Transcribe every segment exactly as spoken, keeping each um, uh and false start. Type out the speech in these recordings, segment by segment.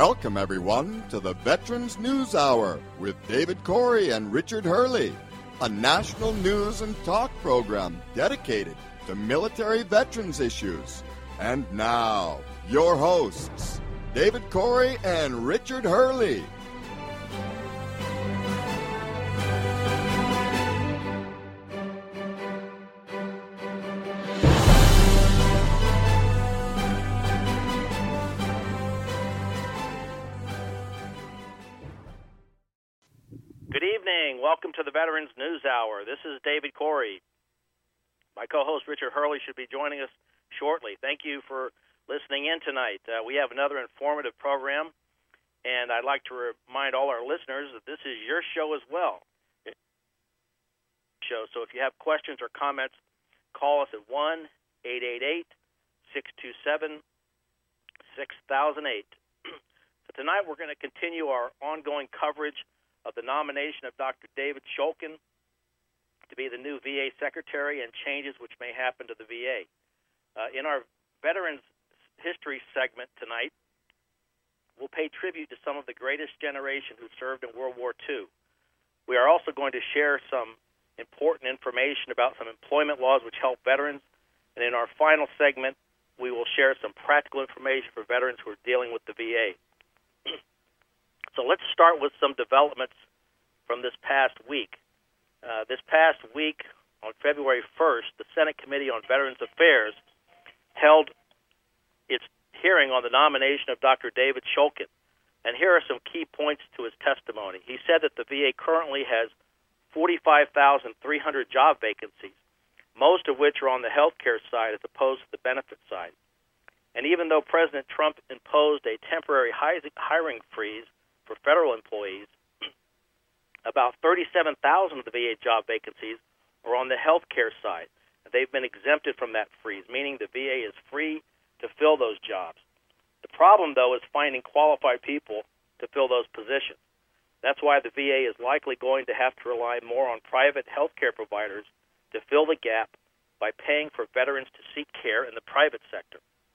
Welcome, everyone, to the Veterans News Hour with David Corey and Richard Hurley, a national news and talk program dedicated to military veterans issues. And now, your hosts, David Corey and Richard Hurley. Good evening. Welcome to the Veterans News Hour. This is David Corey. My co-host Richard Hurley should be joining us shortly. Thank you for listening in tonight. Uh, we have another informative program, and I'd like to remind all our listeners that this is your show as well. Show. So if you have questions or comments, call us at one eight eight eight, six two seven, six thousand eight. So tonight we're going to continue our ongoing coverage of the nomination of Doctor David Shulkin to be the new V A Secretary and changes which may happen to the V A. Uh, in our Veterans History segment tonight, we'll pay tribute to some of the greatest generation who served in World War Two. We are also going to share some important information about some employment laws which help veterans. And in our final segment, we will share some practical information for veterans who are dealing with the V A. So let's start with some developments from this past week. Uh, this past week, on February first, the Senate Committee on Veterans Affairs held its hearing on the nomination of Doctor David Shulkin. And here are some key points to his testimony. He said that the V A currently has forty-five thousand three hundred job vacancies, most of which are on the health care side as opposed to the benefit side. And even though President Trump imposed a temporary hiring freeze for federal employees, about thirty-seven thousand of the V A job vacancies are on the health care side. They've been exempted from that freeze, meaning the V A is free to fill those jobs. The problem, though, is finding qualified people to fill those positions. That's why the V A is likely going to have to rely more on private health care providers to fill the gap by paying for veterans to seek care in the private sector.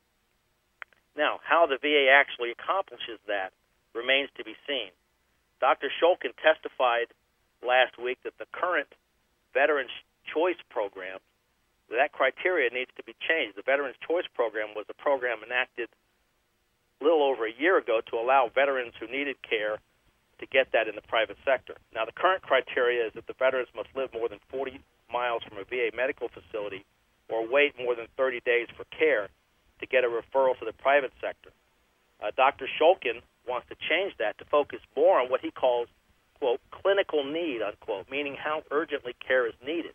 Now, how the V A actually accomplishes that remains to be seen. Doctor Shulkin testified last week that the current Veterans Choice Program, that criteria needs to be changed. The Veterans Choice Program was a program enacted a little over a year ago to allow veterans who needed care to get that in the private sector. Now, the current criteria is that the veterans must live more than forty miles from a V A medical facility or wait more than thirty days for care to get a referral to the private sector. Uh, Doctor Shulkin wants to change that to focus more on what he calls, quote, clinical need, unquote, meaning how urgently care is needed.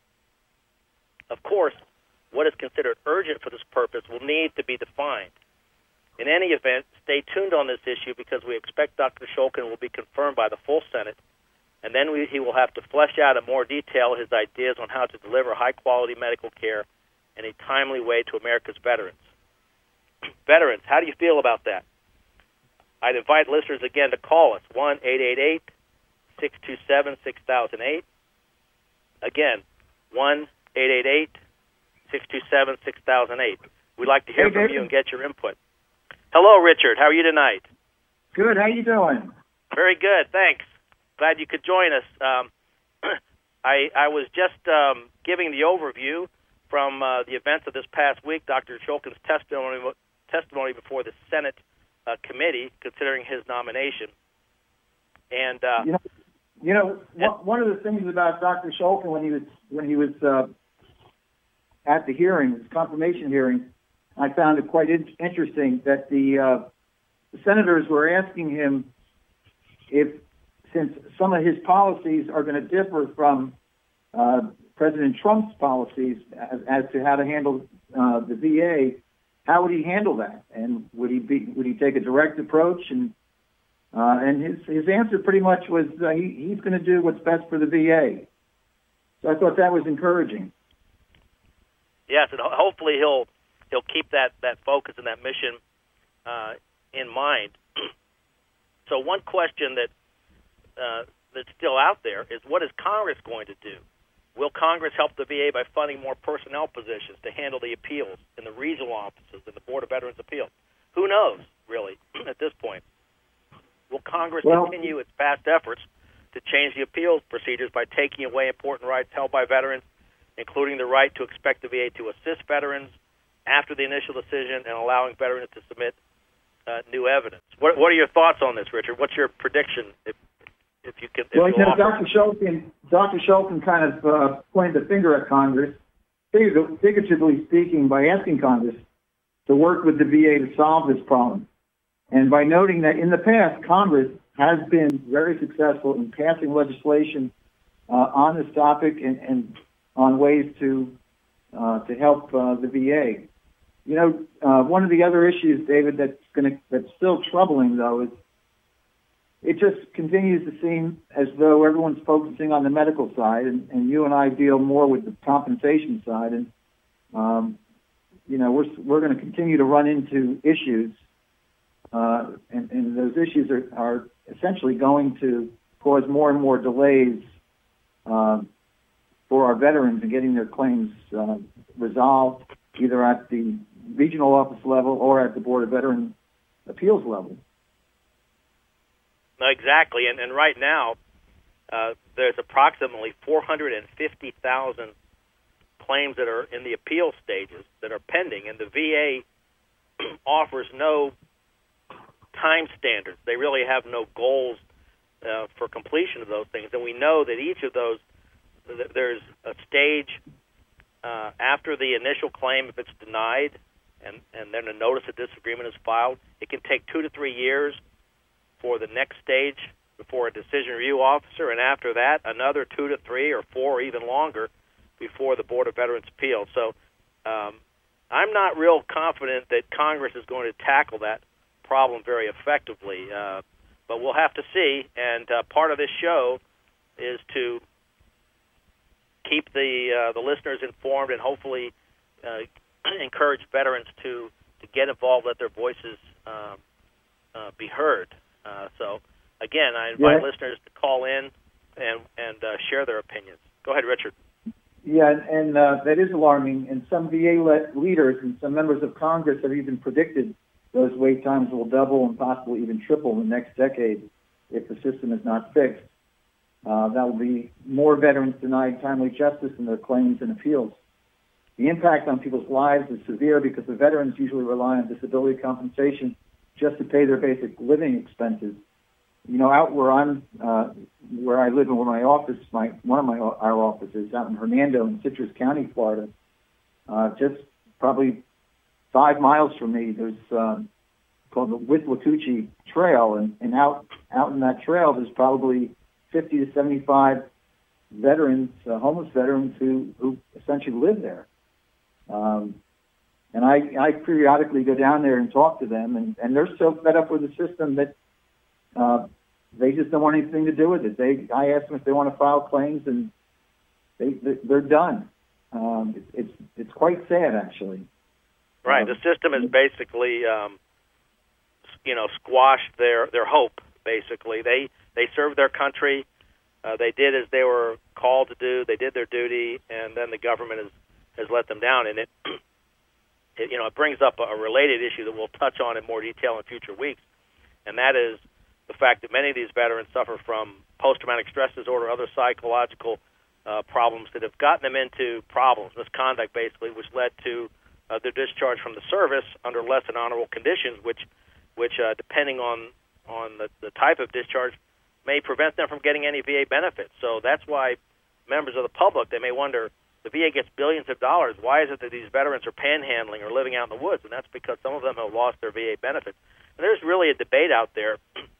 Of course, what is considered urgent for this purpose will need to be defined. In any event, stay tuned on this issue because we expect Doctor Shulkin will be confirmed by the full Senate, and then we, he will have to flesh out in more detail his ideas on how to deliver high-quality medical care in a timely way to America's veterans. Veterans, how do you feel about that? I'd invite listeners again to call us, one eight eight eight, six two seven, six thousand eight. Again, one eight eight eight, six two seven, six thousand eight. We'd like to hear hey, from David. you and get your input. Hello, Richard. How are you tonight? Good. How you doing? Very good. Thanks. Glad you could join us. Um, I, I was just um, giving the overview from uh, the events of this past week, Doctor Shulkin's testimony, testimony before the Senate Uh, committee considering his nomination, and uh, you know, you know and, one of the things about Doctor Shulkin when he was when he was uh, at the hearing, his confirmation hearing, I found it quite in- interesting that the, uh, the senators were asking him if, since some of his policies are going to differ from uh, President Trump's policies as, as to how to handle uh, the V A. How would he handle that? And would he be? Would he take a direct approach? And uh, and his his answer pretty much was uh, he, he's going to do what's best for the V A. So I thought that was encouraging. Yes, and ho- hopefully he'll he'll keep that, that focus and that mission uh, in mind. So one question that uh, that's still out there is, what is Congress going to do? Will Congress help the V A by funding more personnel positions to handle the appeals in the regional offices and the Board of Veterans Appeals? Who knows, really, at this point. Congress well, continue its past efforts to change the appeals procedures by taking away important rights held by veterans, including the right to expect the V A to assist veterans after the initial decision and allowing veterans to submit uh, new evidence? What, what are your thoughts on this, Richard? What's your prediction, if, if you can? If well, you know, offer? Doctor Shulkin, Doctor Shulkin kind of uh, pointed the finger at Congress, figuratively speaking, by asking Congress to work with the V A to solve this problem. And by noting that in the past, Congress has been very successful in passing legislation uh, on this topic and, and on ways to uh, to help uh, the V A. You know, uh, one of the other issues, David, that's going to that's still troubling though is it just continues to seem as though everyone's focusing on the medical side, and, and you and I deal more with the compensation side, and um, you know we're we're going to continue to run into issues, uh, and, and those issues are, are essentially going to cause more and more delays uh, for our veterans in getting their claims uh, resolved, either at the regional office level or at the Board of Veteran Appeals level. No, exactly, and, and right now uh, there's approximately four hundred fifty thousand claims that are in the appeal stages that are pending, and the V A offers no time standards. They really have no goals uh, for completion of those things, and we know that each of those, th- there's a stage uh, after the initial claim, if it's denied, and, and then a notice of disagreement is filed. It can take two to three years for the next stage before a decision review officer, and after that, another two to three or four or even longer before the Board of Veterans' Appeals. So um, I'm not real confident that Congress is going to tackle that problem very effectively, uh, but we'll have to see, and uh, part of this show is to keep the uh, the listeners informed and hopefully uh, encourage veterans to, to get involved, let their voices um, uh, be heard. Uh, so, again, I invite yeah. listeners to call in and and uh, share their opinions. Go ahead, Richard. Yeah, and uh, that is alarming. And some V A le- leaders and some members of Congress have even predicted those wait times will double and possibly even triple in the next decade if the system is not fixed. Uh, that will be more veterans denied timely justice in their claims and appeals. The impact on people's lives is severe because the veterans usually rely on disability compensation just to pay their basic living expenses. You know, out where I'm, uh, where I live and where my office, my one of my our offices out in Hernando in Citrus County, Florida, uh, just probably five miles from me, there's um, called the Withlacoochee Trail, and, and out out in that trail, there's probably fifty to seventy-five veterans, uh, homeless veterans who who essentially live there. Um, And I, I periodically go down there and talk to them, and, and they're so fed up with the system that uh, they just don't want anything to do with it. They, I ask them if they want to file claims, and they, they're done. Um, it, it's it's quite sad, actually. Right. Um, the system has basically, um, you know, squashed their, their hope. Basically, they they served their country. Uh, they did as they were called to do. They did their duty, and then the government has has let them down. And it. It, you know, it brings up a, a related issue that we'll touch on in more detail in future weeks, and that is the fact that many of these veterans suffer from post-traumatic stress disorder, other psychological uh, problems that have gotten them into problems, misconduct basically, which led to uh, their discharge from the service under less than honorable conditions, which, which uh, depending on on the, the type of discharge, may prevent them from getting any V A benefits. So that's why members of the public, they may wonder, the V A gets billions of dollars. Why is it that these veterans are panhandling or living out in the woods? And that's because some of them have lost their V A benefits. And there's really a debate out there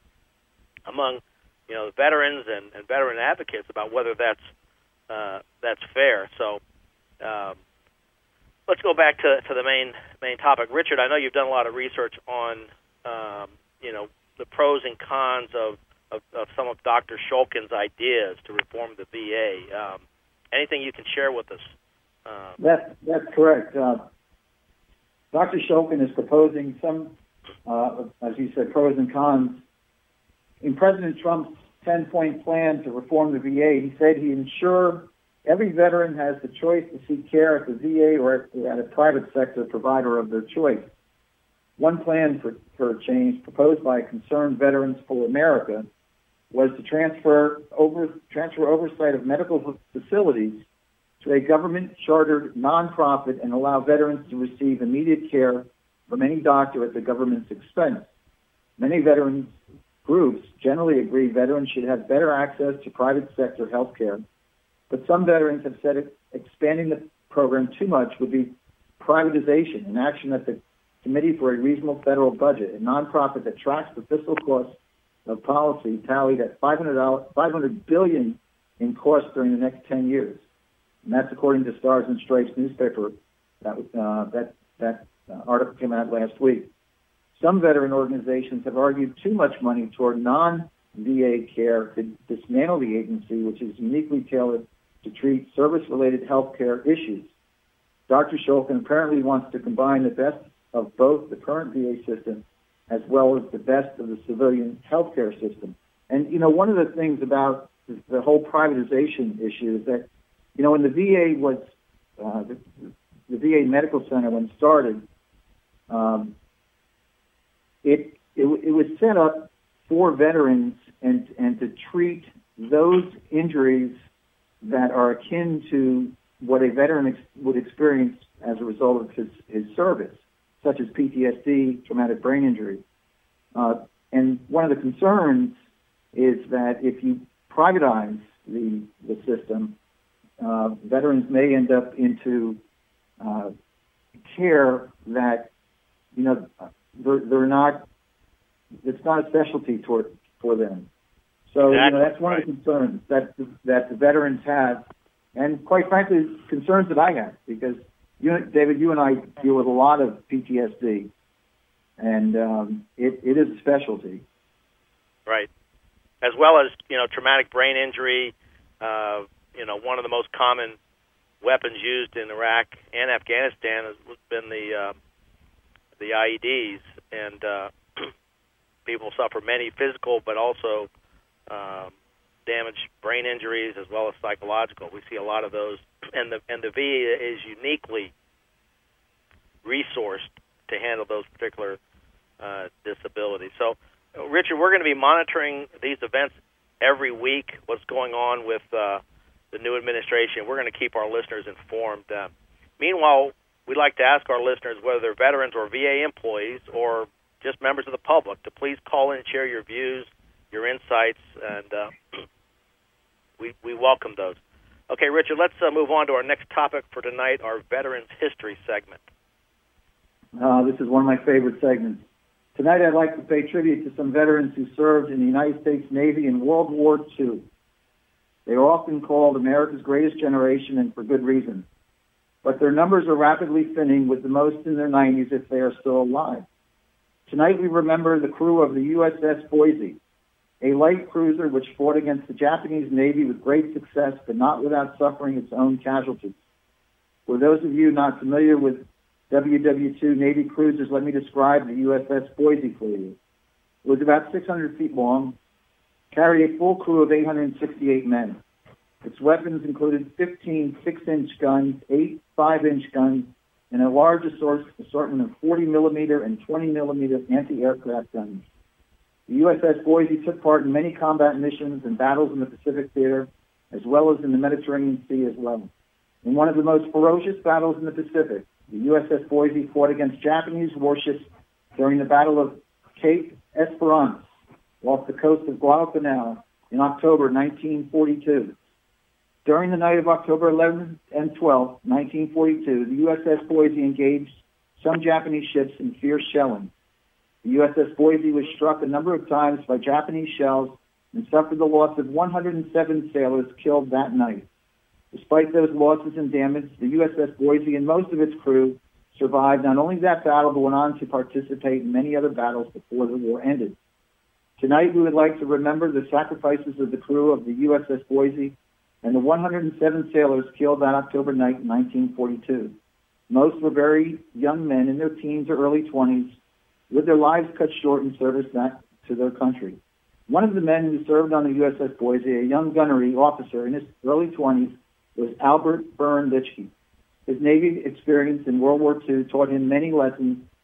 among, you know, veterans and, and veteran advocates about whether that's uh, that's fair. So um, let's go back to to the main main topic. Richard, I know you've done a lot of research on um, you know the pros and cons of, of, of some of Doctor Shulkin's ideas to reform the V A. Um, Anything you can share with us? Uh, that, that's correct. Uh, Doctor Shulkin is proposing some, uh, as you said, pros and cons. In President Trump's ten-point plan to reform the V A, he said he'd ensure every veteran has the choice to seek care at the V A or at a private sector provider of their choice. One plan for, for a change proposed by Concerned Veterans for America was to transfer over transfer oversight of medical facilities to a government-chartered nonprofit and allow veterans to receive immediate care from any doctor at the government's expense. Many veterans groups generally agree veterans should have better access to private sector health care, but some veterans have said expanding the program too much would be privatization, an action that the Committee for a Reasonable Federal Budget, a nonprofit that tracks the fiscal costs of policy, tallied at five hundred billion dollars in costs during the next ten years. And that's according to Stars and Stripes newspaper. That, uh, that, that uh, article came out last week. Some veteran organizations have argued too much money toward non-V A care could dismantle the agency, which is uniquely tailored to treat service-related health care issues. Doctor Shulkin apparently wants to combine the best of both the current V A system as well as the best of the civilian healthcare system. And, you know, one of the things about the whole privatization issue is that, you know, when the V A was, uh, the, the V A Medical Center, when started, um, it, it it was set up for veterans and, and to treat those injuries that are akin to what a veteran ex- would experience as a result of his, his service, such as P T S D, traumatic brain injury. Uh, and one of the concerns is that if you privatize the, the system, uh, veterans may end up into uh, care that, you know, they're, they're not, it's not a specialty toward, for them. So, exactly. You know, that's one right. of the concerns that, that the veterans have, and quite frankly, concerns that I have, because You, David, you and I deal with a lot of P T S D, and um, it, it is a specialty. Right. As well as, you know, traumatic brain injury, uh, you know, one of the most common weapons used in Iraq and Afghanistan has been the uh, the I E Ds, and uh, people suffer many physical but also um, damaged brain injuries as well as psychological. We see a lot of those. And the and the V A is uniquely resourced to handle those particular uh, disabilities. So, uh, Richard, we're going to be monitoring these events every week, what's going on with uh, the new administration. We're going to keep our listeners informed. Uh, meanwhile, we'd like to ask our listeners, whether they're veterans or V A employees or just members of the public, to please call in and share your views, your insights, and uh, we, we welcome those. Okay, Richard, let's uh, move on to our next topic for tonight, our Veterans History segment. Uh, this is one of my favorite segments. Tonight I'd like to pay tribute to some veterans who served in the United States Navy in World War Two. They are often called America's greatest generation, and for good reason. But their numbers are rapidly thinning, with the most in their nineties if they are still alive. Tonight we remember the crew of the U S S Boise, a light cruiser which fought against the Japanese Navy with great success, but not without suffering its own casualties. For those of you not familiar with W W two Navy cruisers, let me describe the U S S Boise for you. It was about six hundred feet long, carried a full crew of eight hundred sixty-eight men. Its weapons included fifteen six-inch guns, eight five-inch guns, and a large assortment of forty millimeter and twenty millimeter anti-aircraft guns. The U S S Boise took part in many combat missions and battles in the Pacific Theater, as well as in the Mediterranean Sea as well. In one of the most ferocious battles in the Pacific, the U S S Boise fought against Japanese warships during the Battle of Cape Esperance off the coast of Guadalcanal in October nineteen forty-two. During the night of October eleventh and twelfth, nineteen forty-two, the U S S Boise engaged some Japanese ships in fierce shelling. The U S S Boise was struck a number of times by Japanese shells and suffered the loss of one hundred seven sailors killed that night. Despite those losses and damage, the U S S Boise and most of its crew survived not only that battle, but went on to participate in many other battles before the war ended. Tonight, we would like to remember the sacrifices of the crew of the U S S Boise and the one hundred seven sailors killed that October night in nineteen forty-two. Most were very young men in their teens or early twenties, with their lives cut short in service to their country. One of the men who served on the U S S Boise, a young gunnery officer in his early twenties, was Albert Byrne Litchke. His Navy experience in World War Two taught him many lessons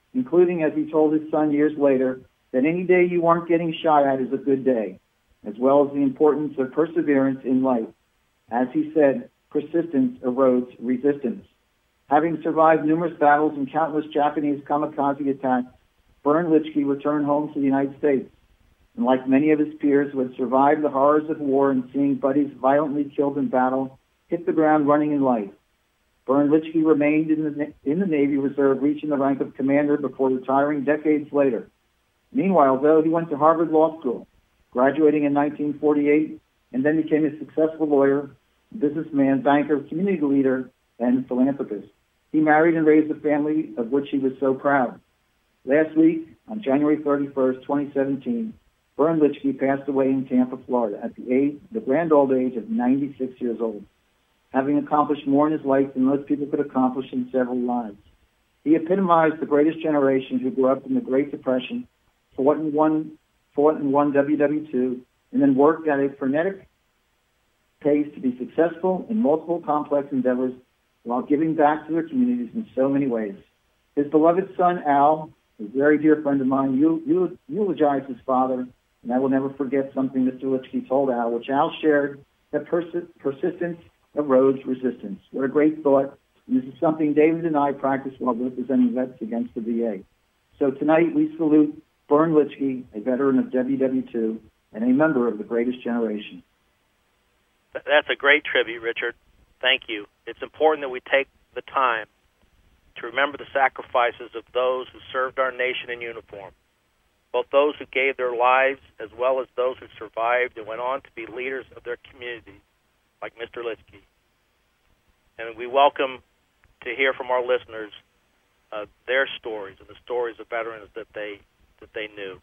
including, as he told his son years later, that any day you aren't getting shot at is a good day, as well as the importance of perseverance in life. As he said, persistence erodes resistance. Having survived numerous battles and countless Japanese kamikaze attacks, Vern Lichkey returned home to the United States. And like many of his peers who had survived the horrors of war and seeing buddies violently killed in battle, hit the ground running in life. Vern Lichkey remained in the, in the Navy Reserve, reaching the rank of commander before retiring decades later. Meanwhile, though, he went to Harvard Law School, graduating in nineteen forty-eight, and then became a successful lawyer, businessman, banker, community leader, and philanthropist. He married and raised a family of which he was so proud. Last week, on January thirty-first, twenty seventeen, Vern Lichkey passed away in Tampa, Florida, at the age, the grand old age of ninety-six years old, having accomplished more in his life than most people could accomplish in several lives. He epitomized the greatest generation who grew up in the Great Depression, fought and won, fought and won W W two, and then worked at a frenetic pace to be successful in multiple complex endeavors while giving back to their communities in so many ways. His beloved son, Al, a very dear friend of mine, eulogized his father, and I will never forget something Mister Lichkey told Al, which Al shared, that persi- persistence erodes resistance. What a great thought. And this is something David and I practice while representing vets against the V A. So tonight we salute Vern Lichkey, a veteran of W W two and a member of the greatest generation. That's a great tribute, Richard. Thank you. It's important that we take the time to remember the sacrifices of those who served our nation in uniform, both those who gave their lives as well as those who survived and went on to be leaders of their communities, like Mister Lichkey. And we welcome to hear from our listeners uh, their stories and the stories of veterans that they that they knew.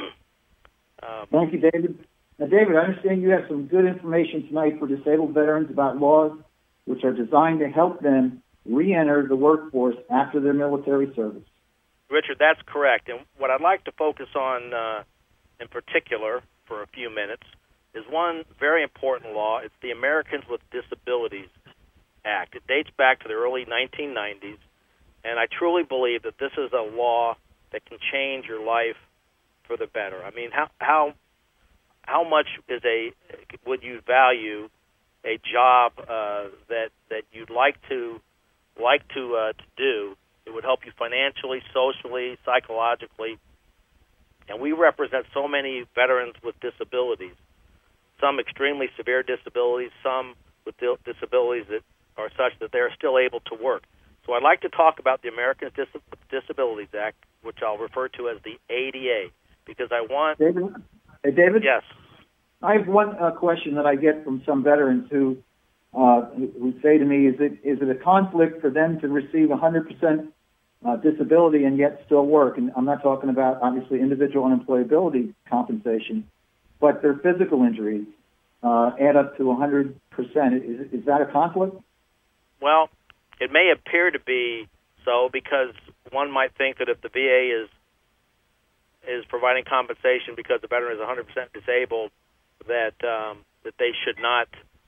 um, Thank you, David. Now, David, I understand you have some good information tonight for disabled veterans about laws which are designed to help them re-enter the workforce after their military service. Richard, that's correct. And what I'd like to focus on uh, in particular for a few minutes is one very important law. It's the Americans with Disabilities Act. It dates back to the early nineteen nineties, and I truly believe that this is a law that can change your life for the better. I mean, how how how much is a would you value a job uh, that that you'd like to like to uh, to do? It would help you financially, socially, psychologically, and we represent so many veterans with disabilities. Some extremely severe disabilities, some with disabilities that are such that they're still able to work. So I'd like to talk about the Americans with Disabilities Act, which I'll refer to as the A D A, because I want... David? Hey, David? Yes. I have one uh, question that I get from some veterans who uh, who say to me, is it is it a conflict for them to receive one hundred percent uh, disability and yet still work? And I'm not talking about, obviously, individual unemployability compensation, but their physical injuries uh, add up to one hundred percent. Is, is that a conflict? Well, it may appear to be so, because one might think that if the V A is is providing compensation because the veteran is one hundred percent disabled, that um, that they should not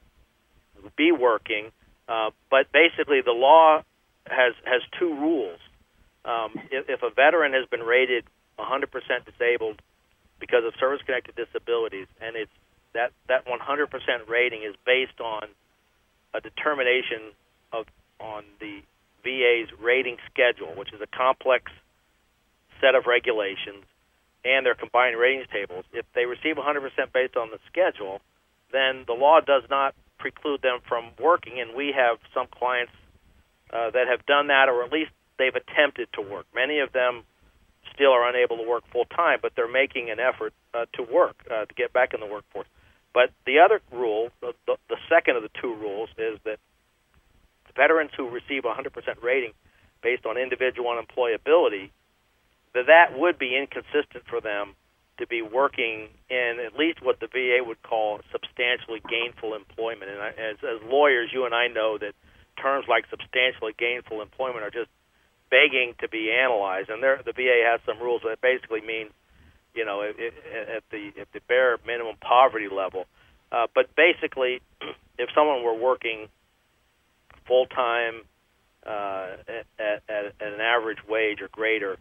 be working. Uh, but basically, the law has has two rules. Um, if, if a veteran has been rated one hundred percent disabled because of service-connected disabilities, and it's that that one hundred percent rating is based on a determination of on the V A's rating schedule, which is a complex set of regulations, and their combined ratings tables. If they receive one hundred percent based on the schedule, then the law does not preclude them from working, and we have some clients uh, that have done that, or at least they've attempted to work. Many of them still are unable to work full-time, but they're making an effort uh, to work, uh, to get back in the workforce. But the other rule, the, the, the second of the two rules, is that veterans who receive one hundred percent rating based on individual unemployability, that that would be inconsistent for them to be working in at least what the V A would call substantially gainful employment. And I, as, as lawyers, you and I know that terms like substantially gainful employment are just begging to be analyzed. And there, the V A has some rules that basically mean, you know, it, it, at the at the bare minimum poverty level. Uh, but basically, if someone were working full-time uh, at, at, at an average wage or greater,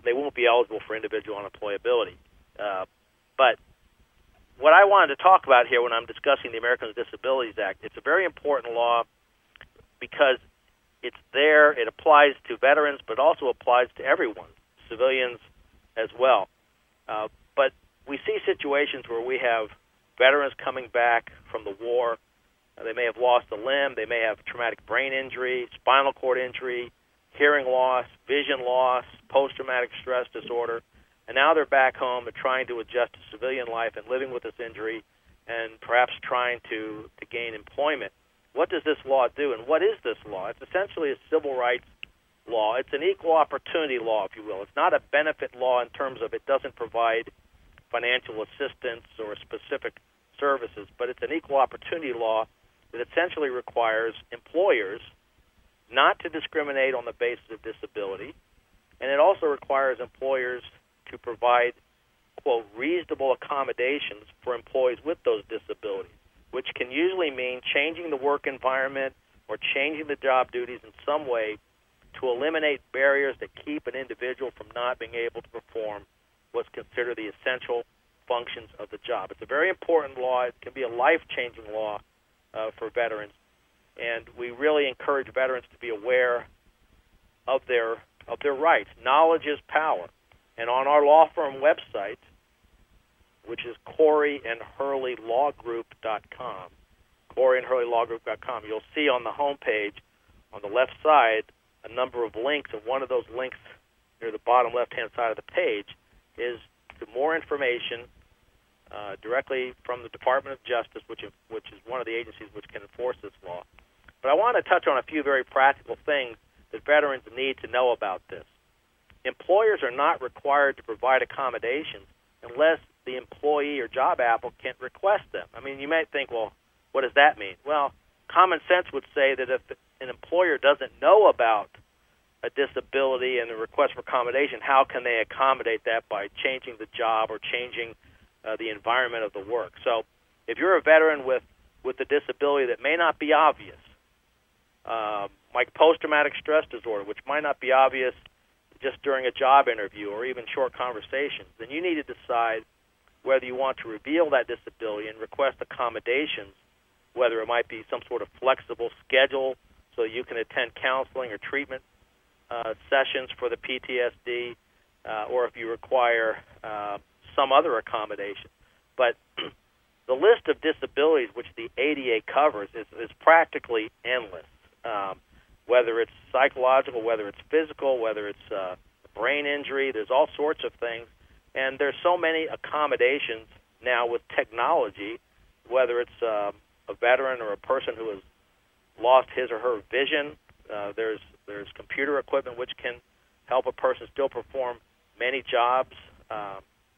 they won't be eligible for individual unemployability. Uh, but what I wanted to talk about here when I'm discussing the Americans with Disabilities Act, it's a very important law because it's there, it applies to veterans, but also applies to everyone, civilians as well. Uh, but we see situations where we have veterans coming back from the war. Uh, they may have lost a limb, they may have traumatic brain injury, spinal cord injury, hearing loss, vision loss, post-traumatic stress disorder, and now they're back home and trying to adjust to civilian life and living with this injury and perhaps trying to, to gain employment. What does this law do, and what is this law? It's essentially a civil rights law. It's an equal opportunity law, if you will. It's not a benefit law in terms of it doesn't provide financial assistance or specific services, but it's an equal opportunity law that essentially requires employers not to discriminate on the basis of disability, and it also requires employers to provide, quote, reasonable accommodations for employees with those disabilities, which can usually mean changing the work environment or changing the job duties in some way to eliminate barriers that keep an individual from not being able to perform what's considered the essential functions of the job. It's a very important law. It can be a life-changing law uh, for veterans, and we really encourage veterans to be aware of their of their rights. Knowledge is power. And on our law firm website, which is Corey and Hurley Law Group dot com, Corey and Hurley Law Group dot com, you'll see on the homepage on the left side a number of links, and one of those links near the bottom left-hand side of the page is to more information uh, directly from the Department of Justice, which is, which is one of the agencies which can enforce this law. But I want to touch on a few very practical things that veterans need to know about this. Employers are not required to provide accommodations unless the employee or job applicant requests them. I mean, you might think, well, what does that mean? Well, common sense would say that if an employer doesn't know about a disability and a request for accommodation, how can they accommodate that by changing the job or changing uh, the environment of the work? So if you're a veteran with, with a disability that may not be obvious, um, like post-traumatic stress disorder, which might not be obvious just during a job interview or even short conversations, then you need to decide whether you want to reveal that disability and request accommodations, whether it might be some sort of flexible schedule so you can attend counseling or treatment uh, sessions for the P T S D, uh, or if you require uh, some other accommodation. But the list of disabilities which the A D A covers is, is practically endless. Um, whether it's psychological, whether it's physical, whether it's uh, brain injury, there's all sorts of things. And there's so many accommodations now with technology, whether it's uh, a veteran or a person who has lost his or her vision. Uh, there's there's computer equipment which can help a person still perform many jobs. Uh,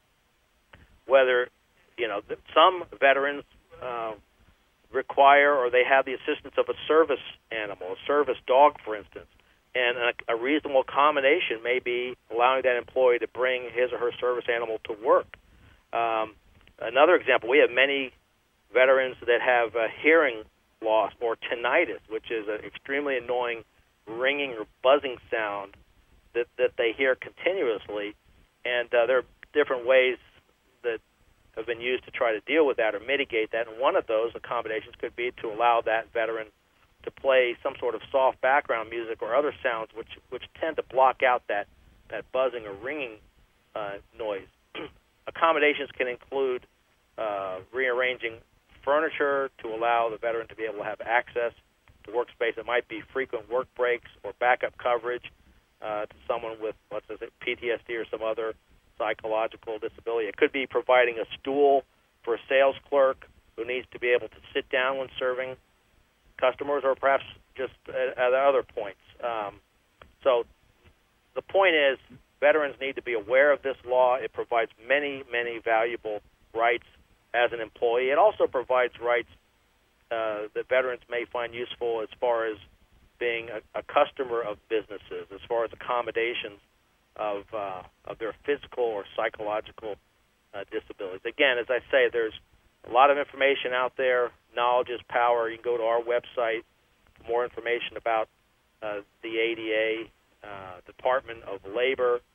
whether, you know, some veterans uh, require or they have the assistance of a service animal, a service dog, for instance. And a, a reasonable accommodation may be allowing that employee to bring his or her service animal to work. Um, another example, we have many veterans that have a hearing loss or tinnitus, which is an extremely annoying ringing or buzzing sound that, that they hear continuously. And uh, there are different ways that have been used to try to deal with that or mitigate that. And one of those accommodations could be to allow that veteran to play some sort of soft background music or other sounds which, which tend to block out that, that buzzing or ringing uh, noise. Accommodations can include uh, rearranging furniture to allow the veteran to be able to have access to workspace. It might be frequent work breaks or backup coverage uh, to someone with, let's say, P T S D or some other psychological disability. It could be providing a stool for a sales clerk who needs to be able to sit down when serving customers, or perhaps just at, at other points. Um, so the point is, veterans need to be aware of this law. It provides many, many valuable rights as an employee. It also provides rights uh, that veterans may find useful as far as being a, a customer of businesses, as far as accommodations of uh, of their physical or psychological uh, disabilities. Again, as I say, there's a lot of information out there. Knowledge is power. You can go to our website for more information about uh, the A D A, uh, Department of Labor,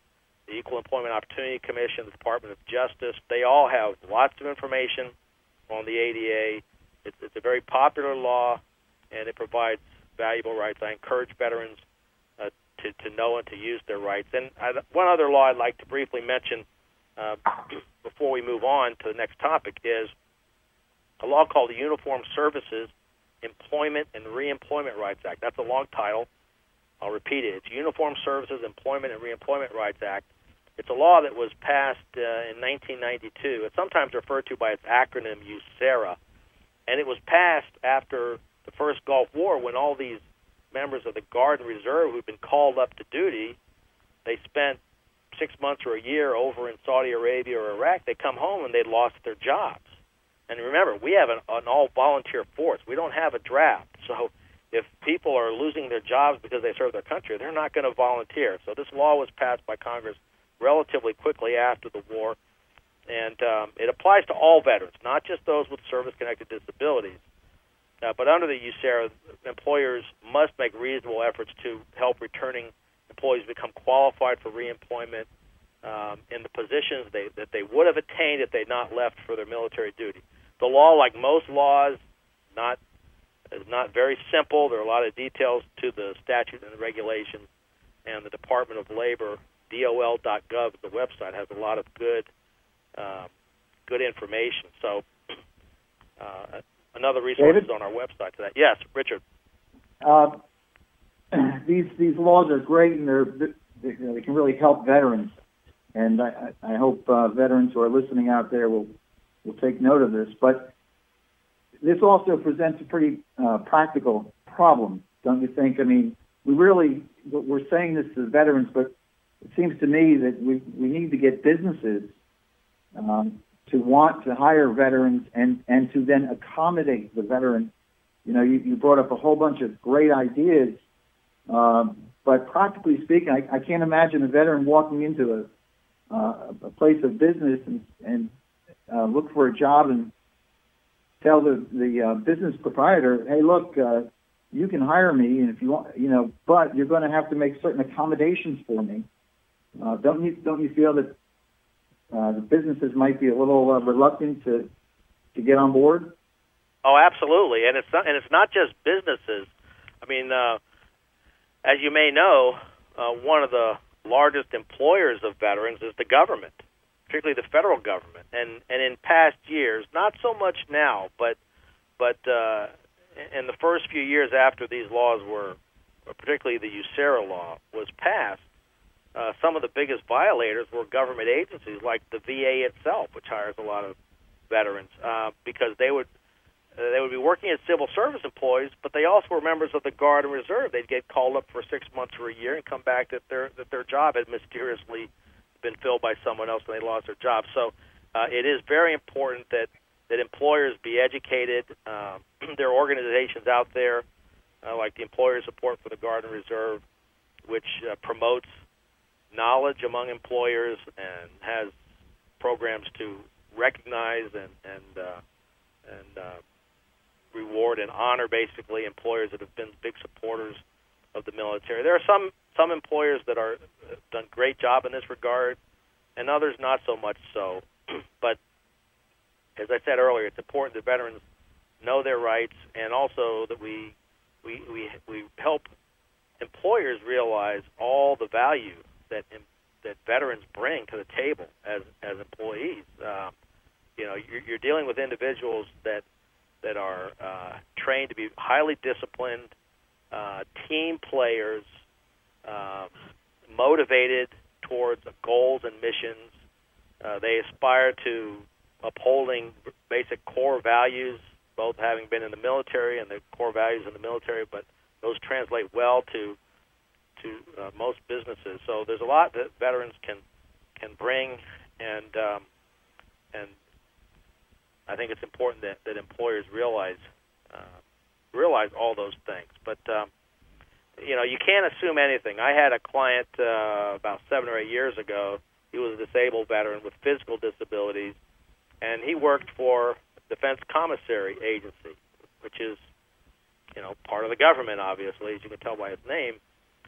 the Equal Employment Opportunity Commission, the Department of Justice. They all have lots of information on the A D A. It's, it's a very popular law, and it provides valuable rights. I encourage veterans uh, to, to know and to use their rights. And I, one other law I'd like to briefly mention uh, before we move on to the next topic is a law called the Uniformed Services Employment and Reemployment Rights Act. That's a long title. I'll repeat it. It's Uniformed Services Employment and Reemployment Rights Act. It's a law that was passed uh, in nineteen ninety-two. It's sometimes referred to by its acronym USERRA. And it was passed after the first Gulf War, when all these members of the Guard and Reserve who'd been called up to duty, they spent six months or a year over in Saudi Arabia or Iraq. They come home and they'd lost their jobs. And remember, we have an, an all-volunteer force. We don't have a draft. So if people are losing their jobs because they serve their country, they're not going to volunteer. So this law was passed by Congress relatively quickly after the war, and um, it applies to all veterans, not just those with service-connected disabilities. Uh, but under the USERRA, employers must make reasonable efforts to help returning employees become qualified for reemployment um, in the positions they, that they would have attained if they'd not left for their military duty. The law, like most laws, not is not very simple. There are a lot of details to the statute and the regulations, and the Department of Labor, D O L dot gov, the website, has a lot of good um, good information. So uh, another resource David? is on our website to that. Yes, Richard. Uh, these these laws are great, and they're they, you know, they can really help veterans. And I, I hope uh, veterans who are listening out there will will take note of this. But this also presents a pretty uh, practical problem, don't you think? I mean, we really we're saying this to the veterans, but it seems to me that we we need to get businesses um, to want to hire veterans and, and to then accommodate the veteran. You know, you, you brought up a whole bunch of great ideas, um, but practically speaking, I, I can't imagine a veteran walking into a uh, a place of business and, and uh, look for a job and tell the the uh, business proprietor, "Hey, look, uh, you can hire me, and if you want, you know, but you're going to have to make certain accommodations for me." Uh, don't you don't you feel that uh, the businesses might be a little uh, reluctant to to get on board? Oh, absolutely, and it's not, and it's not just businesses. I mean, uh, as you may know, uh, one of the largest employers of veterans is the government, particularly the federal government. And and in past years, not so much now, but but uh, in the first few years after these laws were, particularly the USERRA law was passed, uh, some of the biggest violators were government agencies like the V A itself, which hires a lot of veterans, uh, because they would uh, they would be working as civil service employees, but they also were members of the Guard and Reserve. They'd get called up for six months or a year and come back that their that their job had mysteriously been filled by someone else and they lost their job. So uh, it is very important that, that employers be educated. Um, there are organizations out there uh, like the Employer Support for the Guard and Reserve, which uh, promotes knowledge among employers and has programs to recognize and and uh, and uh, reward and honor basically employers that have been big supporters of the military. There are some some employers that are uh, done a great job in this regard, and others not so much so. But as I said earlier, it's important that veterans know their rights, and also that we we we we help employers realize all the value that that veterans bring to the table as as employees. Um, you know, you're, you're dealing with individuals that that are uh, trained to be highly disciplined, uh, team players, uh, motivated towards goals and missions. Uh, they aspire to upholding basic core values, both having been in the military and the core values in the military, but those translate well to to uh, most businesses. So there's a lot that veterans can can bring, and um, and I think it's important that, that employers realize uh, realize all those things. But um, you know, you can't assume anything. I had a client uh, about seven or eight years ago. He was a disabled veteran with physical disabilities, and he worked for Defense Commissary Agency, which is, you know, part of the government, obviously, as you can tell by his name.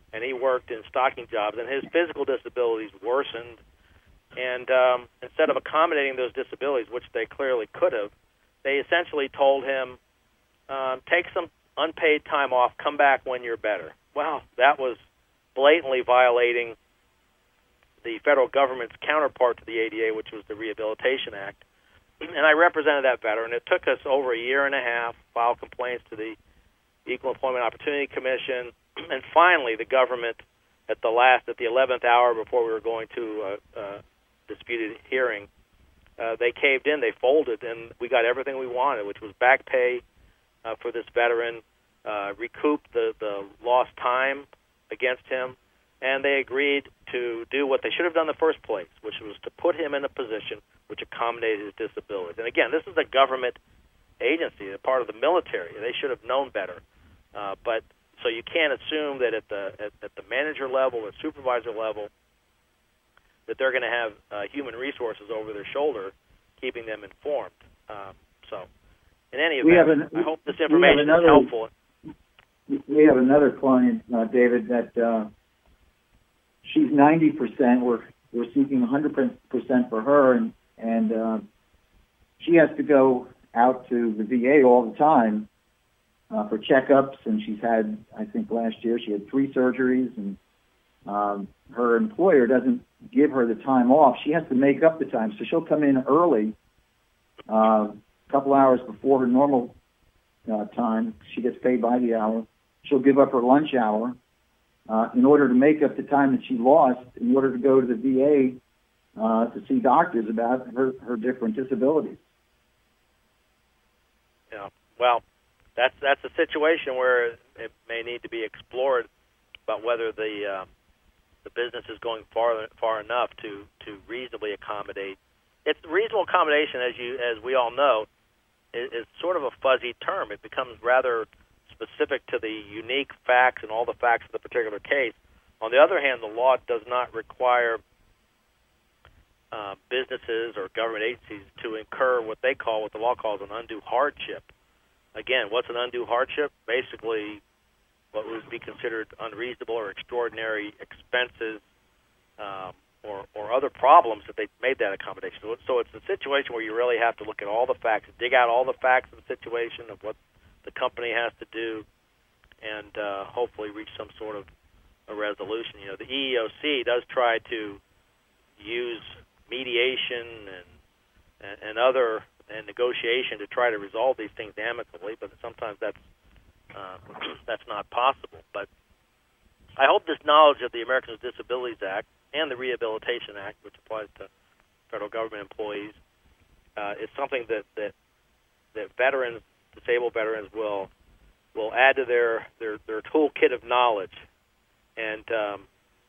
and he worked in stocking jobs, and his physical disabilities worsened. And um, instead of accommodating those disabilities, which they clearly could have, they essentially told him, um, take some unpaid time off, come back when you're better. Well, that was blatantly violating the federal government's counterpart to the A D A, which was the Rehabilitation Act. And I represented that veteran. It took us over a year and a half, file complaints to the Equal Employment Opportunity Commission, and finally the government, at the last, at the eleventh hour before we were going to a, a disputed hearing, uh, they caved in, they folded, and we got everything we wanted, which was back pay uh, for this veteran, uh, recoup the, the lost time against him, and they agreed to do what they should have done in the first place, which was to put him in a position which accommodated his disabilities. And again, this is a government agency, a part of the military. They should have known better. Uh, but so you can't assume that at the at, at the manager level or supervisor level that they're going to have uh, human resources over their shoulder keeping them informed. Um, so in any event, an, I hope this information another, is helpful. We have another client, uh, David, that uh, she's ninety percent. We're we're seeking one hundred percent for her, and and uh, she has to go out to the V A all the time uh, for checkups. And she's had, I think last year she had three surgeries, and um, her employer doesn't give her the time off. She has to make up the time, so she'll come in early, uh, a couple hours before her normal uh, time. She gets paid by the hour. She'll give up her lunch hour uh, in order to make up the time that she lost in order to go to the V A uh, to see doctors about her, her different disabilities. Yeah, well, that's that's a situation where it may need to be explored about whether the uh, the business is going far far enough to, to reasonably accommodate. It's reasonable accommodation, as you as we all know, is, is sort of a fuzzy term. It becomes rather specific to the unique facts and all the facts of the particular case. On the other hand, the law does not require uh, businesses or government agencies to incur what they call, what the law calls, an undue hardship. Again, what's an undue hardship? Basically, what would be considered unreasonable or extraordinary expenses um, or, or other problems that they made that accommodation. So, so it's a situation where you really have to look at all the facts, dig out all the facts of the situation of what the company has to do, and uh, hopefully reach some sort of a resolution. You know, the E E O C does try to use mediation and and, and other and negotiation to try to resolve these things amicably, but sometimes that's uh, that's not possible. But I hope this knowledge of the Americans with Disabilities Act and the Rehabilitation Act, which applies to federal government employees, uh, is something that, that that veterans, disabled veterans, will will add to their, their, their toolkit of knowledge. And um,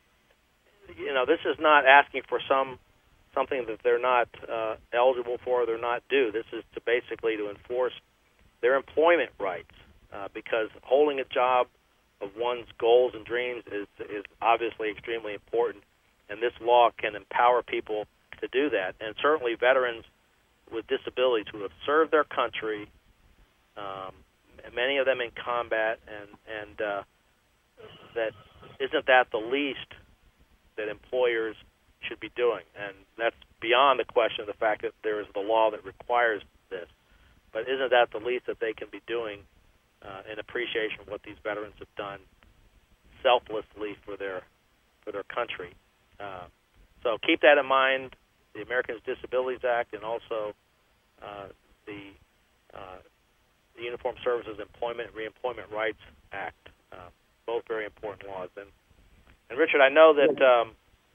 you know, this is not asking for some something that they're not uh, eligible for, or they're not due. This is to basically to enforce their employment rights, uh, because holding a job of one's goals and dreams is is obviously extremely important, and this law can empower people to do that. And certainly veterans with disabilities who have served their country, um, many of them in combat, and and uh, that isn't that the least that employers should be doing. And that's beyond the question of the fact that there is the law that requires this. But isn't that the least that they can be doing uh, in appreciation of what these veterans have done selflessly for their for their country? Uh, so keep that in mind, the Americans with Disabilities Act, and also uh, the, uh, the Uniformed Services Employment and Reemployment Rights Act, uh, both very important laws. And, and Richard, I know that um,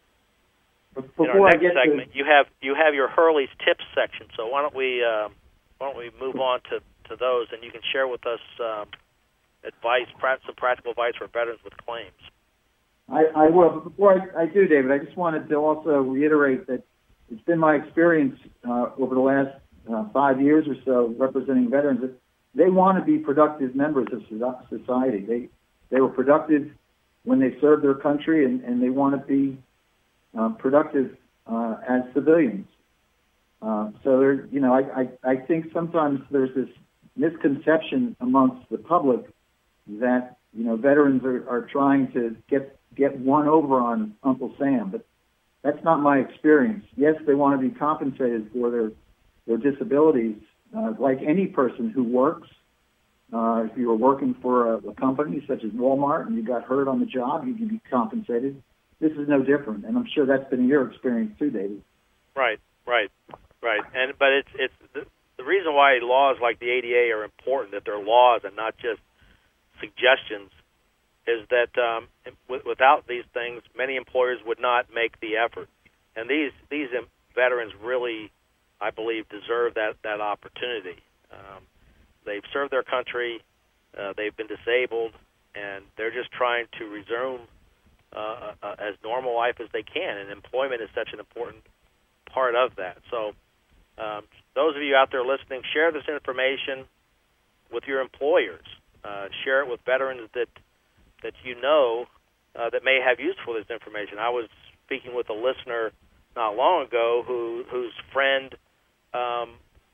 in our next segment to... you have you have your Hurley's Tips section. So why don't we uh, why don't we move on to, to those, and you can share with us um, advice, some practical advice for veterans with claims. I, I will. But before I, I do, David, I just wanted to also reiterate that it's been my experience uh, over the last uh, five years or so representing veterans that they want to be productive members of society. They they were productive when they served their country, and, and they want to be uh, productive uh, as civilians. Uh, so there, you know, I, I I think sometimes there's this misconception amongst the public that you know, veterans are, are trying to get get one over on Uncle Sam, but that's not my experience. Yes, they want to be compensated for their their disabilities, uh, like any person who works. Uh, if you were working for a, a company such as Walmart and you got hurt on the job, you can be compensated. This is no different, and I'm sure that's been your experience too, David. Right, right, right. And but it's it's the, the reason why laws like the A D A are important, that they're laws and not just suggestions, is that um, w- without these things, many employers would not make the effort. And these these veterans really, I believe, deserve that that opportunity. Um, they've served their country, uh, they've been disabled, and they're just trying to resume uh, uh, as normal life as they can. And employment is such an important part of that. So, um, those of you out there listening, share this information with your employers. Uh, share it with veterans that that you know uh, that may have use for this information. I was speaking with a listener not long ago who whose friend um,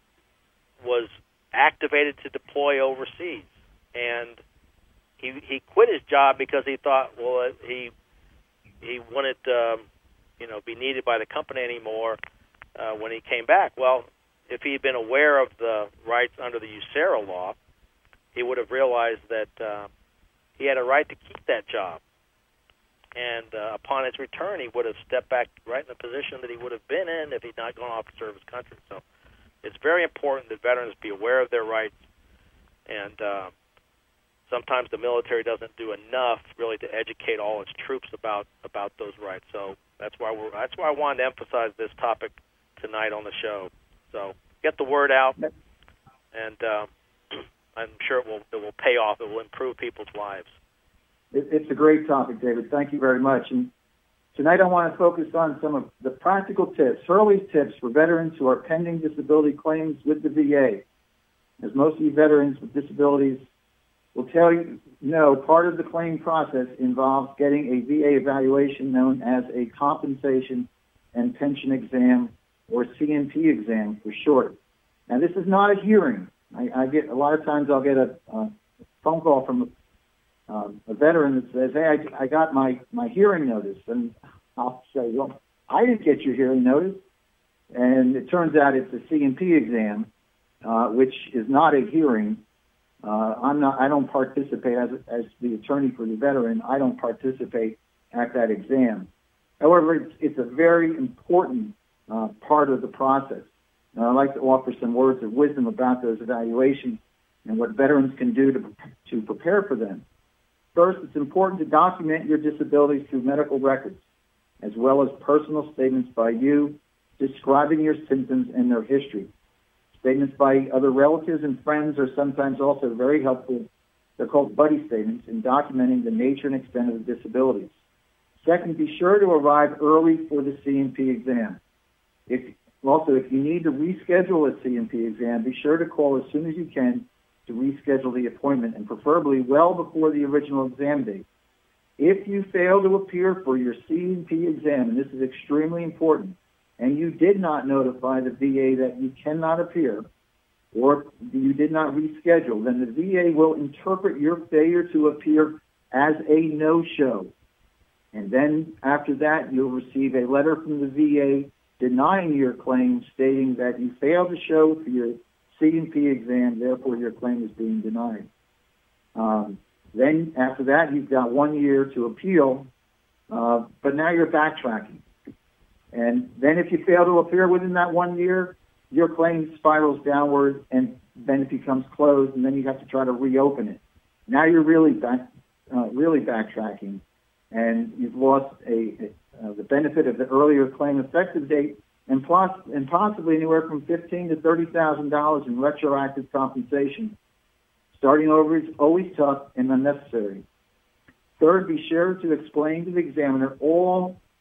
was activated to deploy overseas, and he he quit his job because he thought, well, he he wouldn't um, you know be needed by the company anymore uh, when he came back. Well, if he had been aware of the rights under the USERRA law, he would have realized that uh, he had a right to keep that job. And uh, upon his return, he would have stepped back right in the position that he would have been in if he'd not gone off to serve his country. So it's very important that veterans be aware of their rights. And uh, sometimes the military doesn't do enough, really, to educate all its troops about, about those rights. So that's why we're that's why I wanted to emphasize this topic tonight on the show. So get the word out, and uh, I'm sure it will it will pay off. It will improve people's lives. It's a great topic, David. Thank you very much. And tonight I want to focus on some of the practical tips, Hurley's tips for veterans who are pending disability claims with the V A. As most of you veterans with disabilities will tell you, no, part of the claim process involves getting a V A evaluation known as a compensation and pension exam, or C N P exam for short. Now, this is not a hearing. I, I get a lot of times I'll get a, a phone call from a, um, a veteran that says, "Hey, I, I got my, my hearing notice," and I'll say, "Well, I didn't get your hearing notice," and it turns out it's a C N P exam, uh, which is not a hearing. Uh, I'm not. I don't participate as as the attorney for the veteran. I don't participate at that exam. However, it's, it's a very important Uh, part of the process. Now, I'd like to offer some words of wisdom about those evaluations and what veterans can do to, to prepare for them. First, it's important to document your disabilities through medical records, as well as personal statements by you describing your symptoms and their history. Statements by other relatives and friends are sometimes also very helpful. They're called buddy statements in documenting the nature and extent of the disabilities. Second, be sure to arrive early for the C N P exam. If, also, if you need to reschedule a C N P exam, be sure to call as soon as you can to reschedule the appointment, and preferably well before the original exam date. If you fail to appear for your C N P exam, and this is extremely important, and you did not notify the V A that you cannot appear, or you did not reschedule, then the V A will interpret your failure to appear as a no-show. And then after that, you'll receive a letter from the V A denying your claim, stating that you failed to show for your C N P exam, therefore your claim is being denied. Um, then after that, you've got one year to appeal, uh, but now you're backtracking. And then if you fail to appear within that one year, your claim spirals downward, and then it becomes closed, and then you have to try to reopen it. Now you're really back, uh, really backtracking, and you've lost a, a Uh, the benefit of the earlier claim effective date, and, plus, and possibly anywhere from fifteen thousand to thirty thousand dollars in retroactive compensation. Starting over is always tough and unnecessary. Third, be sure to explain to the examiner all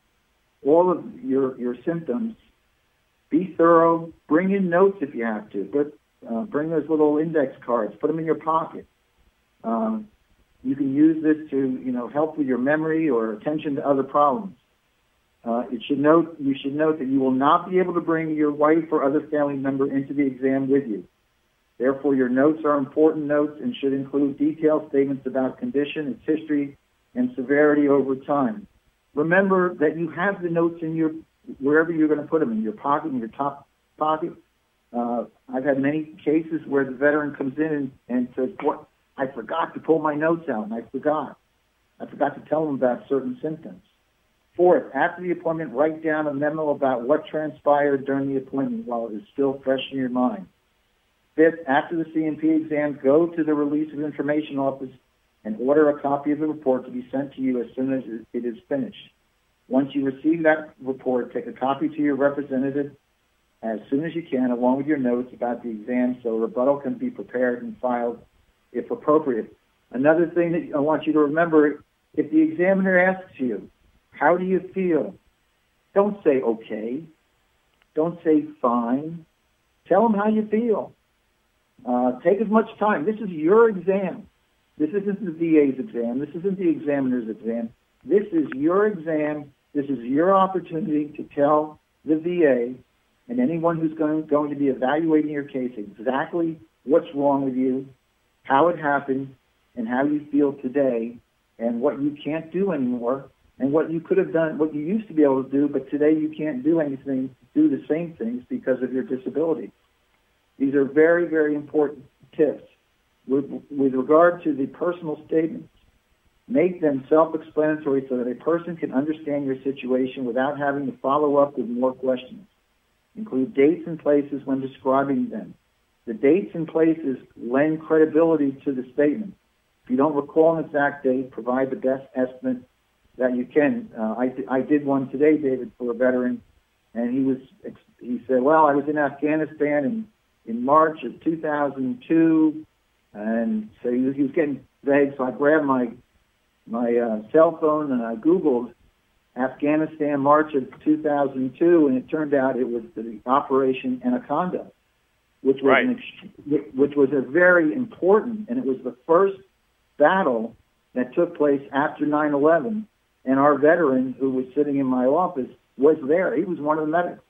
all of your your symptoms. Be thorough. Bring in notes if you have to, but uh, bring those little index cards. Put them in your pocket. Um, you can use this to you know help with your memory or attention to other problems. Uh, it should note, you should note that you will not be able to bring your wife or other family member into the exam with you. Therefore, your notes are important notes and should include detailed statements about condition, its history, and severity over time. Remember that you have the notes in your, wherever you're going to put them, in your pocket, in your top pocket. Uh, I've had many cases where the veteran comes in and, and says, "What? I forgot to pull my notes out, and I forgot. I forgot to tell them about certain symptoms." Fourth, after the appointment, write down a memo about what transpired during the appointment while it is still fresh in your mind. Fifth, after the C M P exam, go to the Release of Information office and order a copy of the report to be sent to you as soon as it is finished. Once you receive that report, take a copy to your representative as soon as you can, along with your notes about the exam, so a rebuttal can be prepared and filed if appropriate. Another thing that I want you to remember, if the examiner asks you, "How do you feel?" don't say okay. Don't say fine. Tell them how you feel. Uh, take as much time. This is your exam. This isn't the V A's exam. This isn't the examiner's exam. This is your exam. This is your opportunity to tell the V A and anyone who's going, going to be evaluating your case exactly what's wrong with you, how it happened, and how you feel today, and what you can't do anymore, and what you could have done, what you used to be able to do, but today you can't do anything, do the same things because of your disability. These are very, very important tips. With, with regard to the personal statements, make them self-explanatory so that a person can understand your situation without having to follow up with more questions. Include dates and places when describing them. The dates and places lend credibility to the statement. If you don't recall an exact date, provide the best estimate that you can. Uh, I, I did one today, David, for a veteran, and he was he said, "Well, I was in Afghanistan in, in March of two thousand two," and so he was, he was getting vague. So I grabbed my my uh, cell phone and I Googled Afghanistan, March of two thousand two, and it turned out it was the Operation Anaconda, which was right. an ex- which was a very important, and it was the first battle that took place after nine eleven. And our veteran, who was sitting in my office, was there. He was one of the medics,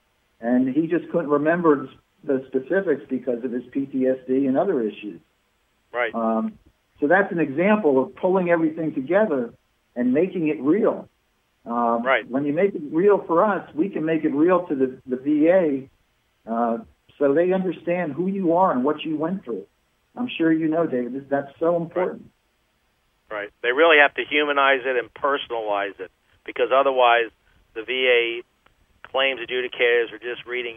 and he just couldn't remember the specifics because of his P T S D and other issues. Right. Um, so that's an example of pulling everything together and making it real. Um, right. When you make it real for us, we can make it real to the, the V A uh, so they understand who you are and what you went through. I'm sure you know, David, that's so important. Right. Right. They really have to humanize it and personalize it, because otherwise the V A claims adjudicators are just reading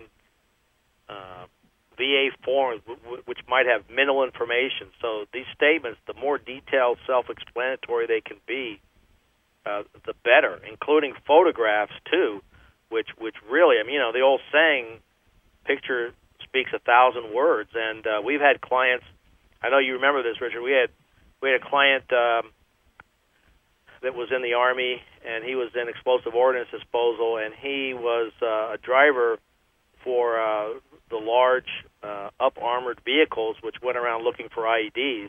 uh, V A forms, w- which might have minimal information. So these statements, the more detailed, self-explanatory they can be, uh, the better, including photographs, too, which, which really, I mean, you know, the old saying, picture speaks a thousand words. And uh, we've had clients, I know you remember this, Richard, we had We had a client um, that was in the Army, and he was in explosive ordnance disposal, and he was uh, a driver for uh, the large uh, up-armored vehicles which went around looking for I E Ds.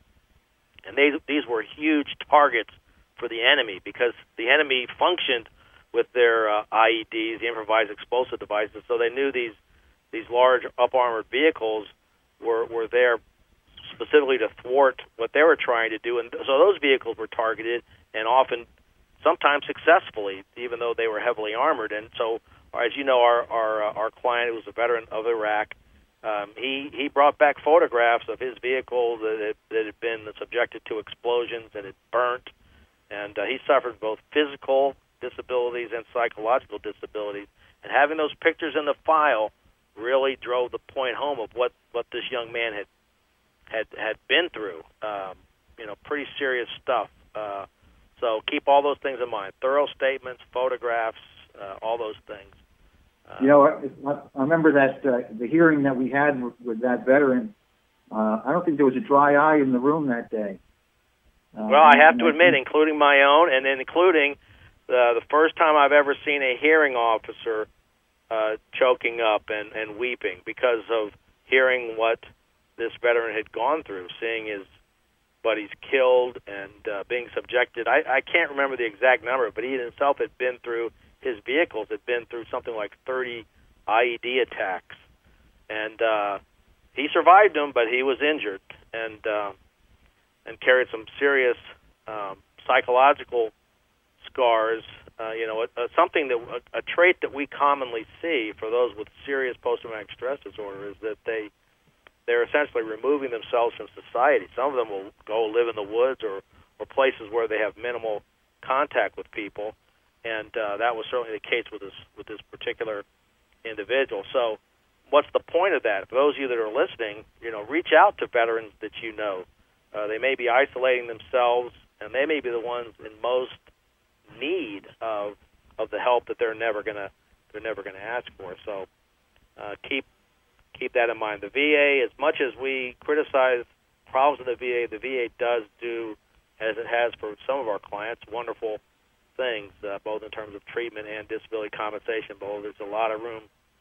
And they, these were huge targets for the enemy because the enemy functioned with their uh, I E Ds, the improvised explosive devices, so they knew these, these large up-armored vehicles were, were there specifically to thwart what they were trying to do. And so those vehicles were targeted, and often, sometimes successfully, even though they were heavily armored. And so, as you know, our our, uh, our client, who was a veteran of Iraq, um, he, he brought back photographs of his vehicle that had, that had been subjected to explosions and had burnt. And uh, he suffered both physical disabilities and psychological disabilities. And having those pictures in the file really drove the point home of what, what this young man had had had been through, um, you know, pretty serious stuff. Uh, so keep all those things in mind. Thorough statements, photographs, uh, all those things. Uh, you know, I, I remember that uh, the hearing that we had with, with that veteran, uh, I don't think there was a dry eye in the room that day. Uh, well, I have to admit, think, including my own, and then including uh, the first time I've ever seen a hearing officer uh, choking up and, and weeping because of hearing what this veteran had gone through, seeing his buddies killed and uh, being subjected. I, I can't remember the exact number, but he himself had been through, his vehicles had been through something like thirty I E D attacks. And uh, he survived them, but he was injured and uh, and carried some serious um, psychological scars. Uh, you know, uh, something that a, a trait that we commonly see for those with serious post-traumatic stress disorder is that they they're essentially removing themselves from society. Some of them will go live in the woods or, or places where they have minimal contact with people, and uh, that was certainly the case with this with this particular individual. So, what's the point of that? For those of you that are listening, you know, reach out to veterans that you know. Uh, they may be isolating themselves, and they may be the ones in most need of of the help that they're never gonna they're never gonna ask for. So uh, keep keep that in mind. The V A, as much as we criticize problems of the V A, the V A does do, as it has for some of our clients, wonderful things, uh, both in terms of treatment and disability compensation. But there's a lot of room,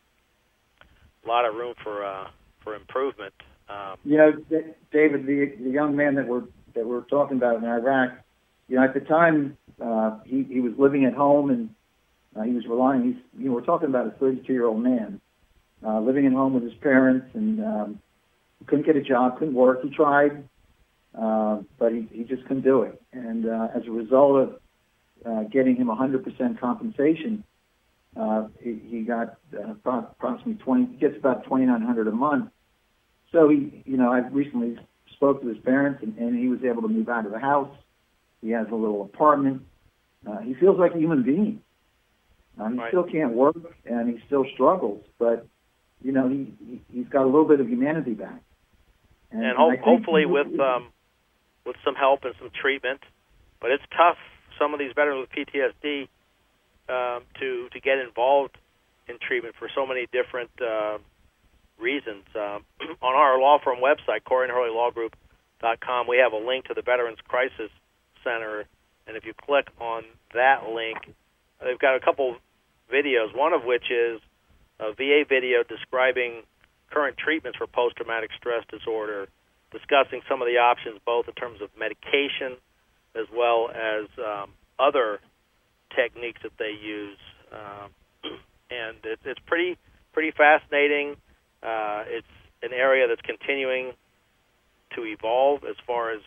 a lot of room for uh, for improvement. Um, you know, David, the the young man that we're that we're talking about in Iraq, you know, at the time uh, he he was living at home and uh, he was relying. He's you know we're talking about a thirty-two-year-old man uh, living at home with his parents, and um, he couldn't get a job, couldn't work. He tried, uh, but he he just couldn't do it. And uh, as a result of uh, getting him one hundred percent compensation, uh, he, he got uh, approximately twenty. He gets about twenty-nine hundred dollars a month. So he, you know, I recently spoke to his parents, and, and he was able to move out of the house. He has a little apartment. Uh, he feels like a human being. Uh, he right. still can't work, and he still struggles, but you know, he, he he's got a little bit of humanity back. And, and ho- hopefully with um, with some help and some treatment, but it's tough. Some of these veterans with P T S D um, to to get involved in treatment for so many different Uh, reasons. Um, on our law firm website, Corey and Hurley Law Group dot com, we have a link to the Veterans Crisis Center, and if you click on that link, they've got a couple videos, one of which is a V A video describing current treatments for post-traumatic stress disorder, discussing some of the options both in terms of medication as well as um, other techniques that they use. Um, and it, it's pretty pretty fascinating. Uh, it's an area that's continuing to evolve as far as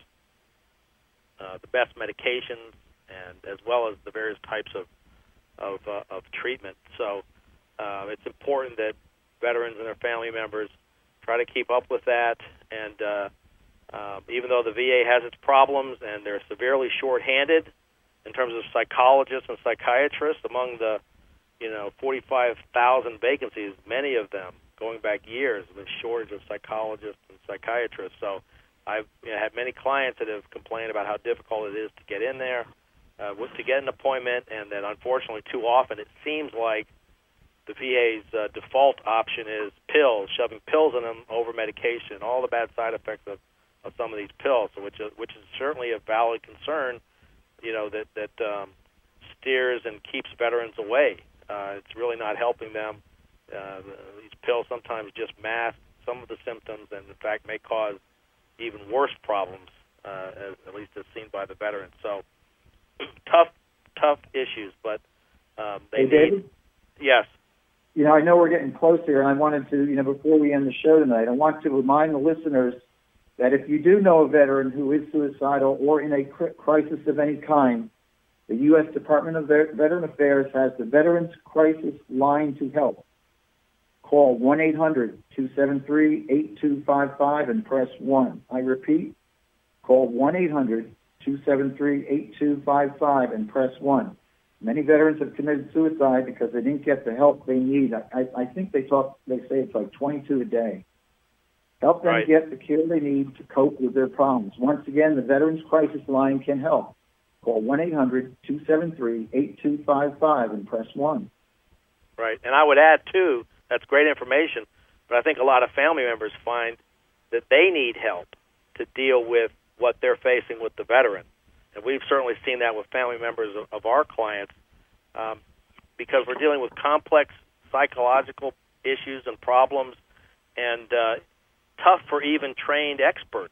uh, the best medications and as well as the various types of of, uh, of treatment. So uh, it's important that veterans and their family members try to keep up with that. And uh, uh, even though the V A has its problems and they're severely short-handed in terms of psychologists and psychiatrists, among the you know forty-five thousand vacancies, many of them going back years, with a shortage of psychologists and psychiatrists. So I've you know, had many clients that have complained about how difficult it is to get in there, uh, to get an appointment, and that unfortunately too often it seems like the V A's uh, default option is pills, shoving pills in them over medication, all the bad side effects of, of some of these pills, so which is, which is certainly a valid concern, you know, that, that um, steers and keeps veterans away. Uh, it's really not helping them. Uh, these pills sometimes just mask some of the symptoms and, in fact, may cause even worse problems, uh, as, at least as seen by the veterans. So, tough, tough issues, but um, they hey, need... David? Yes. You know, I know we're getting close here, and I wanted to, you know, before we end the show tonight, I want to remind the listeners that if you do know a veteran who is suicidal or in a crisis of any kind, the U S Department of Veteran Affairs has the Veterans Crisis Line to help. Call one eight hundred two seven three eight two five five and press one. I repeat, call one eight hundred two seven three eight two five five and press one. Many veterans have committed suicide because they didn't get the help they need. I, I think they talk. They say it's like twenty-two a day. Help them right. get the care they need to cope with their problems. Once again, the Veterans Crisis Line can help. Call one eight hundred two seven three eight two five five and press one. Right, and I would add, too, that's great information, but I think a lot of family members find that they need help to deal with what they're facing with the veteran. And we've certainly seen that with family members of, of our clients um, because we're dealing with complex psychological issues and problems and uh, tough for even trained experts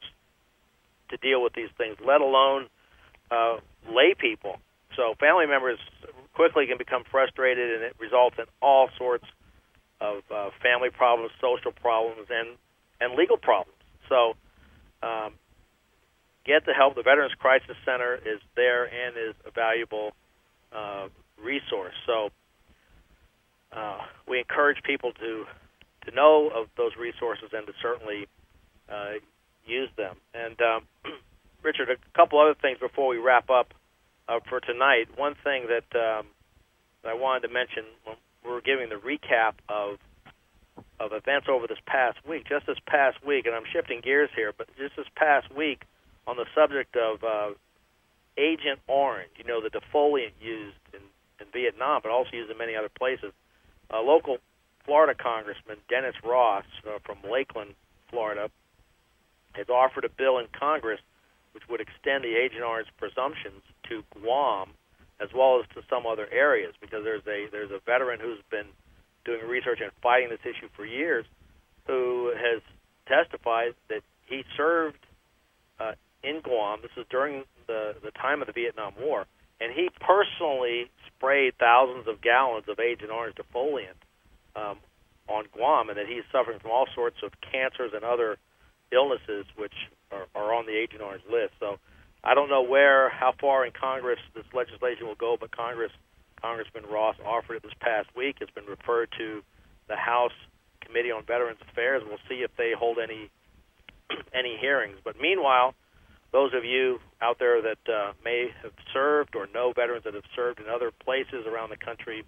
to deal with these things, let alone uh, lay people. So family members quickly can become frustrated, and it results in all sorts of uh, family problems, social problems, and and legal problems. So um, get the help. The Veterans Crisis Center is there and is a valuable uh, resource. So uh, we encourage people to to know of those resources and to certainly uh, use them. And um, Richard, a couple other things before we wrap up uh, for tonight. One thing that, um, that I wanted to mention when we were giving the recap of of events over this past week, just this past week, and I'm shifting gears here, but just this past week on the subject of uh, Agent Orange, you know, the defoliant used in, in Vietnam, but also used in many other places. A local Florida Congressman, Dennis Ross, uh, from Lakeland, Florida, has offered a bill in Congress which would extend the Agent Orange presumptions to Guam as well as to some other areas, because there's a there's a veteran who's been doing research and fighting this issue for years who has testified that he served uh, in Guam. This was during the, the time of the Vietnam War, and he personally sprayed thousands of gallons of Agent Orange defoliant um, on Guam, and that he's suffering from all sorts of cancers and other illnesses which are, are on the Agent Orange list. So I don't know where, how far in Congress this legislation will go, but Congress, Congressman Ross offered it this past week. It's been referred to the House Committee on Veterans Affairs. We'll see if they hold any any hearings. But meanwhile, those of you out there that uh, may have served or know veterans that have served in other places around the country,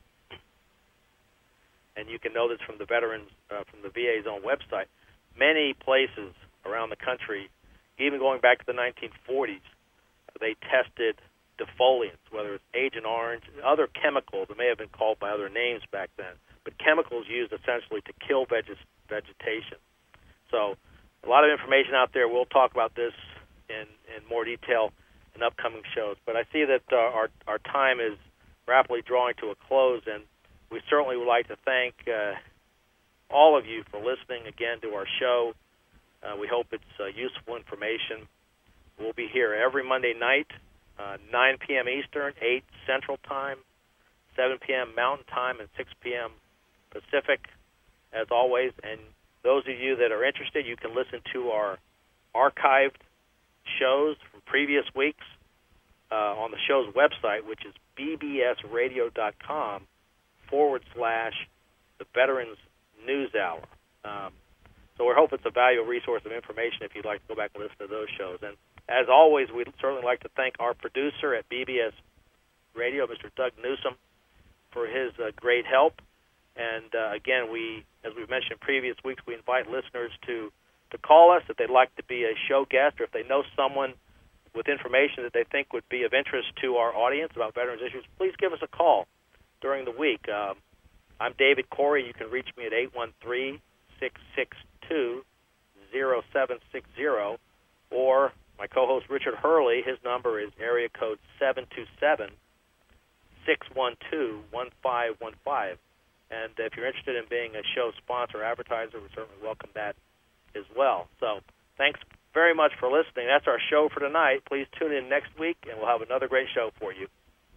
and you can know this from the veterans, uh, from the V A's own website, many places around the country, even going back to the nineteen forties, they tested defoliants, whether it's Agent Orange, other chemicals that may have been called by other names back then, but chemicals used essentially to kill veg- vegetation. So a lot of information out there. We'll talk about this in, in more detail in upcoming shows. But I see that uh, our, our time is rapidly drawing to a close, and we certainly would like to thank uh, all of you for listening again to our show. Uh, we hope it's uh, useful information. We'll be here every Monday night, uh, nine p.m. Eastern, eight Central Time, seven p.m. Mountain Time, and six p.m. Pacific, as always. And those of you that are interested, you can listen to our archived shows from previous weeks uh, on the show's website, which is bbsradio.com forward slash the Veterans News Hour. Um, so we hope it's a valuable resource of information if you'd like to go back and listen to those shows. And as always, we'd certainly like to thank our producer at B B S Radio, Mister Doug Newsom, for his uh, great help. And uh, again, we, as we've mentioned in previous weeks, we invite listeners to, to call us if they'd like to be a show guest, or if they know someone with information that they think would be of interest to our audience about veterans issues. Please give us a call during the week. Um, I'm David Corey. You can reach me at eight one three, six six two, zero seven six zero, or my co-host Richard Hurley, his number is area code seven two seven, six one two, one five one five. And if you're interested in being a show sponsor or advertiser, we certainly welcome that as well. So thanks very much for listening. That's our show for tonight. Please tune in next week, and we'll have another great show for you.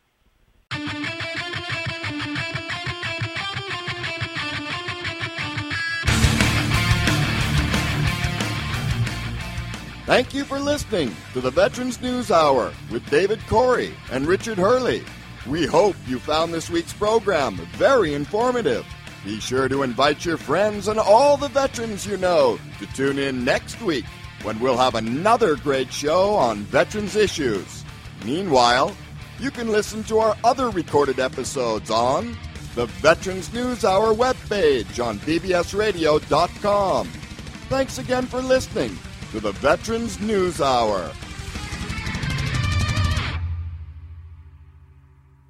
Thank you for listening to the Veterans News Hour with David Corey and Richard Hurley. We hope you found this week's program very informative. Be sure to invite your friends and all the veterans you know to tune in next week when we'll have another great show on veterans issues. Meanwhile, you can listen to our other recorded episodes on the Veterans News Hour webpage on b b s radio dot com. Thanks again for listening to the Veterans News Hour.